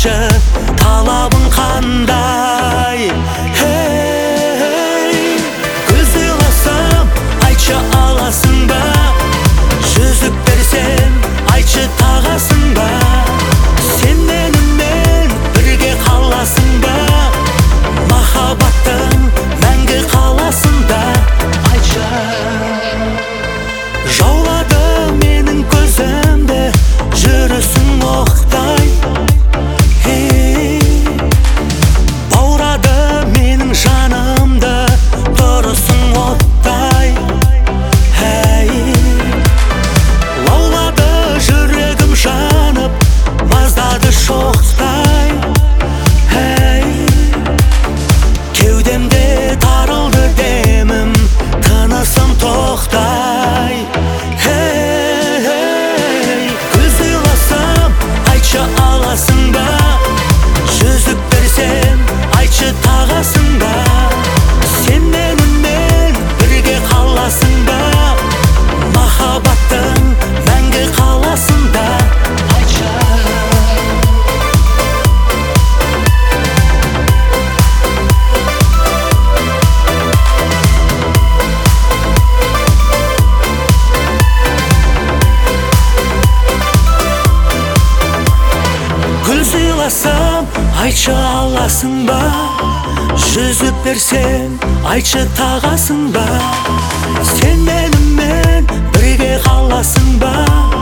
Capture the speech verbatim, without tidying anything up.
айтшы, талабың қандай? Хей, гүл сыйласам, айтшы, аласың ба? Жүзік берсем, айтшы, тағасың ба? Сен менімен бірге қаласың ба? Махаббаттың мәңгі қаласың да? Айтшы. Жаулады менің көзімді жүрісің оқтай, баурады менің жанымды тұрысың оттай. Лаулады жүрегім жанып, маздады шоқтай. Кеудемде тарылды демім, тынысым тоқтай. Гүл сыйласам, айтшы, аласың ба? Жүзік берсем, айтшы, тағасың ба? Сен менімен бірге қаласың ба? Махаббаттың мәңгі қаласың да? Айтшы. Гүл сыйласам, айтшы, аласың ба? Жүзік берсем, айтшы, тағасың ба? Сен менімен бірге қаласың ба?